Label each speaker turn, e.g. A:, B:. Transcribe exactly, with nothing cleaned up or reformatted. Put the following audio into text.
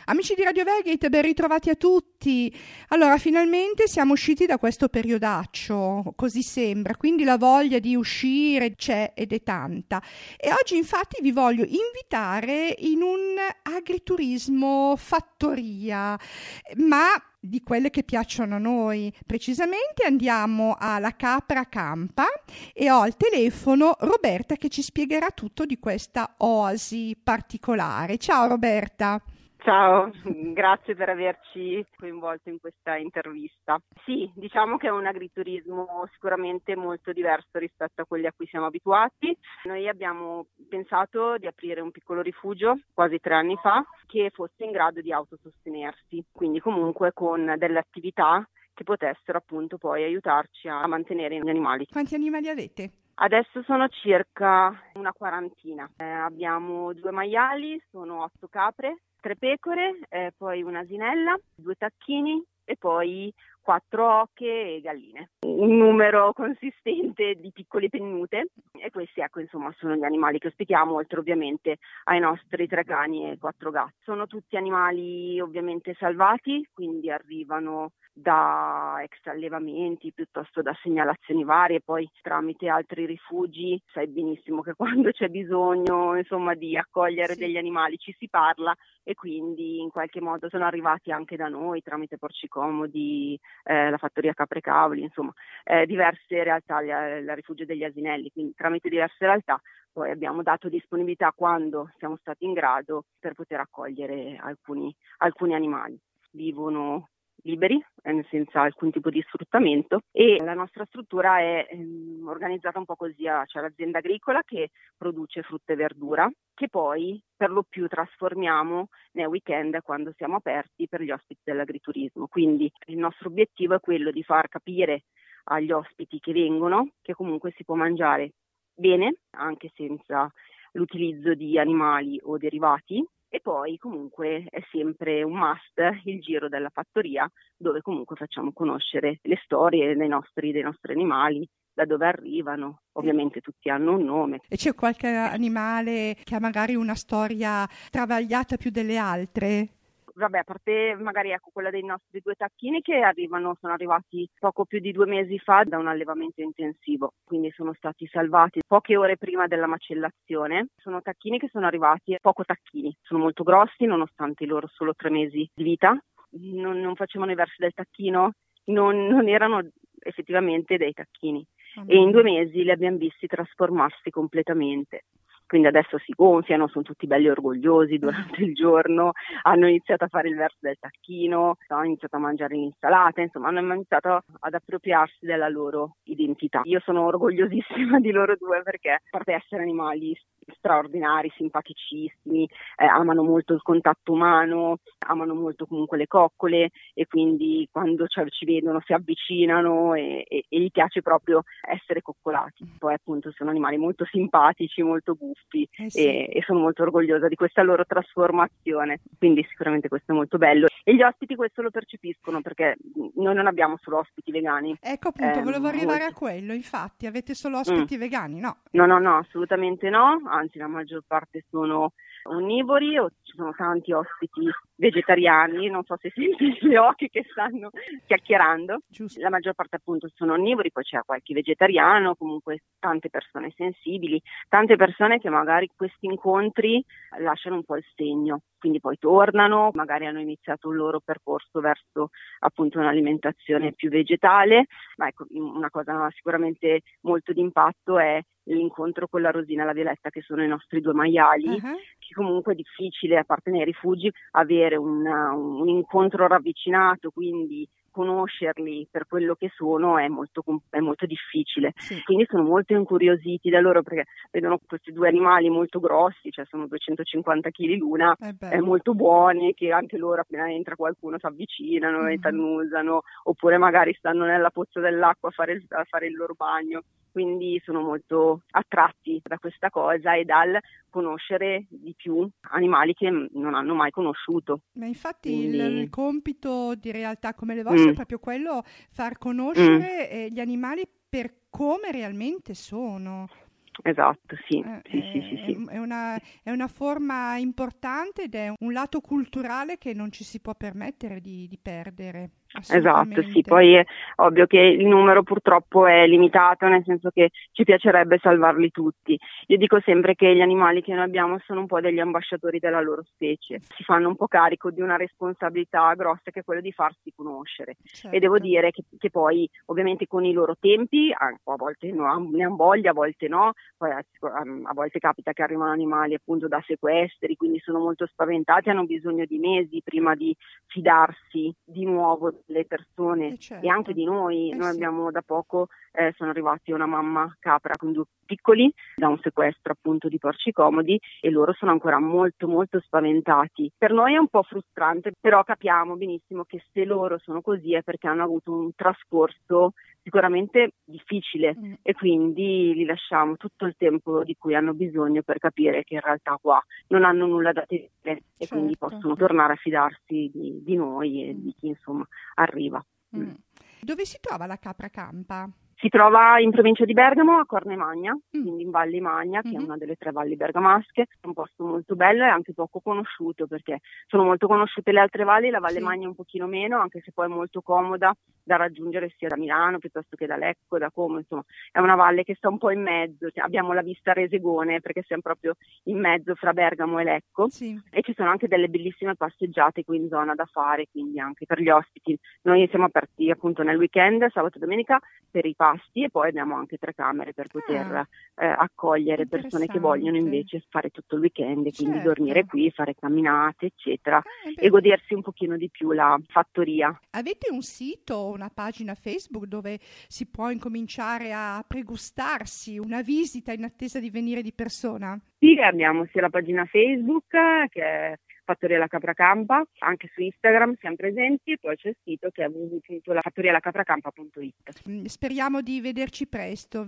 A: Amici di Radio Vergate, ben ritrovati a tutti. Allora, finalmente siamo usciti da questo periodaccio, così sembra, quindi la voglia di uscire c'è ed è tanta. E oggi infatti vi voglio invitare in un agriturismo fattoria, ma di quelle che piacciono a noi. Precisamente andiamo alla Capra Campa e ho al telefono Roberta che ci spiegherà tutto di questa oasi particolare. Ciao Roberta.
B: Ciao, grazie per averci coinvolto in questa intervista. Sì, diciamo che è un agriturismo sicuramente molto diverso rispetto a quelli a cui siamo abituati. Noi abbiamo pensato di aprire un piccolo rifugio quasi tre anni fa che fosse in grado di autosostenersi, quindi comunque con delle attività che potessero appunto poi aiutarci a mantenere gli animali.
A: Quanti animali avete?
B: Adesso sono circa una quarantina. Eh, abbiamo due maiali, sono otto capre, tre pecore, eh, poi un'asinella, due tacchini e poi quattro oche e galline. Un numero consistente di piccole pennute e questi ecco insomma sono gli animali che ospitiamo, oltre ovviamente ai nostri tre cani e quattro gatti. Sono tutti animali ovviamente salvati, quindi arrivano da ex allevamenti piuttosto da segnalazioni varie, poi tramite altri rifugi sai benissimo che quando c'è bisogno insomma di accogliere sì. degli animali ci si parla e quindi in qualche modo sono arrivati anche da noi tramite Porci Comodi, eh, la fattoria Capre Cavoli, insomma eh, diverse realtà, il rifugio degli asinelli, quindi tramite diverse realtà poi abbiamo dato disponibilità quando siamo stati in grado per poter accogliere alcuni, alcuni animali. Vivono liberi, senza alcun tipo di sfruttamento e la nostra struttura è ehm, organizzata un po' così, c'è l'azienda agricola che produce frutta e verdura che poi per lo più trasformiamo nei weekend quando siamo aperti per gli ospiti dell'agriturismo, quindi il nostro obiettivo è quello di far capire agli ospiti che vengono che comunque si può mangiare bene anche senza l'utilizzo di animali o derivati. E poi comunque è sempre un must il giro della fattoria dove comunque facciamo conoscere le storie dei nostri, dei nostri animali, da dove arrivano, ovviamente tutti hanno un nome.
A: E c'è qualche animale che ha magari una storia travagliata più delle altre?
B: Vabbè, a parte magari ecco quella dei nostri due tacchini che arrivano, sono arrivati poco più di due mesi fa da un allevamento intensivo, quindi sono stati salvati poche ore prima della macellazione. Sono tacchini che sono arrivati poco tacchini, sono molto grossi nonostante i loro solo tre mesi di vita, non, non facevano i versi del tacchino, non, non erano effettivamente dei tacchini oh, e in due mesi li abbiamo visti trasformarsi completamente. Quindi adesso si gonfiano, sono tutti belli orgogliosi durante il giorno, hanno iniziato a fare il verso del tacchino, hanno iniziato a mangiare l'insalata, insomma hanno iniziato ad appropriarsi della loro identità. Io sono orgogliosissima di loro due perché, a parte essere animali straordinari, simpaticissimi, eh, amano molto il contatto umano, amano molto comunque le coccole e quindi quando cioè, ci vedono si avvicinano e, e, e gli piace proprio essere coccolati. Poi appunto sono animali molto simpatici, molto buffi eh sì. e, e sono molto orgogliosa di questa loro trasformazione, quindi sicuramente questo è molto bello e gli ospiti questo lo percepiscono perché noi non abbiamo solo ospiti vegani.
A: Ecco appunto,
B: eh,
A: volevo arrivare
B: molti...
A: a quello, infatti avete solo ospiti mm. vegani, no?
B: No, no, no, assolutamente no, anzi la maggior parte sono onnivori o ci sono tanti ospiti vegetariani, non so se senti gli occhi che stanno chiacchierando. Giusto. La maggior parte appunto sono onnivori, poi c'è qualche vegetariano, comunque tante persone sensibili, tante persone che magari questi incontri lasciano un po' il segno, quindi poi tornano, magari hanno iniziato il loro percorso verso appunto un'alimentazione più vegetale, ma ecco una cosa sicuramente molto d'impatto è l'incontro con la Rosina e la Violetta che sono i nostri due maiali, uh-huh. che comunque è difficile a parte nei rifugi avere una, un incontro ravvicinato, quindi conoscerli per quello che sono è molto, è molto difficile, sì. Quindi sono molto incuriositi da loro perché vedono questi due animali molto grossi, cioè sono duecentocinquanta chili l'una, eh, molto buoni, che anche loro appena entra qualcuno si avvicinano mm-hmm. e t'annusano, oppure magari stanno nella pozza dell'acqua a fare il, a fare il loro bagno. Quindi sono molto attratti da questa cosa e dal conoscere di più animali che non hanno mai conosciuto.
A: Ma infatti Quindi... il, il compito di realtà come le vostre mm. è proprio quello, far conoscere mm. gli animali per come realmente sono.
B: Esatto, sì,
A: Eh,
B: sì, sì, sì, sì.
A: È, è una, è una forma importante ed è un lato culturale che non ci si può permettere di, di perdere,
B: Esatto, sì,
A: assolutamente.
B: poi è ovvio che il numero purtroppo è limitato, nel senso che ci piacerebbe salvarli tutti. Io dico sempre che gli animali che noi abbiamo sono un po' degli ambasciatori della loro specie, si fanno un po' carico di una responsabilità grossa che è quella di farsi conoscere.
A: Certo.
B: E devo dire che, che poi ovviamente con i loro tempi, a volte no, ne hanno voglia, a volte no, poi a, a volte capita che arrivano animali appunto da sequestri, quindi sono molto spaventati, hanno bisogno di mesi prima di fidarsi di nuovo delle persone
A: Eh, certo.
B: e anche di noi.
A: Eh,
B: Noi
A: sì.
B: abbiamo da poco, eh, sono arrivati una mamma capra con due piccoli da un sequestro appunto di porci comodi e loro sono ancora molto molto spaventati. Per noi è un po' frustrante, però capiamo benissimo che se loro sono così è perché hanno avuto un trascorso sicuramente difficile mm. e quindi li lasciamo tutto il tempo di cui hanno bisogno per capire che in realtà qua non hanno nulla da temere e certo. Quindi possono tornare a fidarsi di, di noi e mm. di chi insomma arriva.
A: Mm. Mm. Dove si trova la capra campa?
B: Si trova in provincia di Bergamo, a Cornemagna,
A: mm.
B: quindi in Valli Magna, che
A: mm-hmm.
B: è una delle tre valli bergamasche. È un posto molto bello e anche poco conosciuto, perché sono molto conosciute le altre valli, la Valle sì. Magna un pochino meno, anche se poi è molto comoda da raggiungere sia da Milano piuttosto che da Lecco, da Como, insomma è una valle che sta un po' in mezzo, cioè, abbiamo la vista Resegone perché siamo proprio in mezzo fra Bergamo e Lecco
A: sì.
B: e ci sono anche delle bellissime passeggiate qui in zona da fare, quindi anche per gli ospiti. Noi siamo aperti appunto nel weekend, sabato e domenica, per i pasti e poi abbiamo anche tre camere per poter
A: ah,
B: eh, accogliere persone che vogliono invece fare tutto il weekend e quindi
A: certo.
B: dormire qui, fare camminate eccetera
A: ah,
B: e godersi un pochino di più la fattoria.
A: Avete un sito, una pagina Facebook dove si può incominciare a pregustarsi una visita in attesa di venire di persona?
B: Sì, abbiamo sia la pagina Facebook che è Fattoria La Capra Campa, anche su Instagram siamo presenti e poi c'è il sito che è w w w punto la fattoria la capra campa punto it.
A: Speriamo di vederci presto.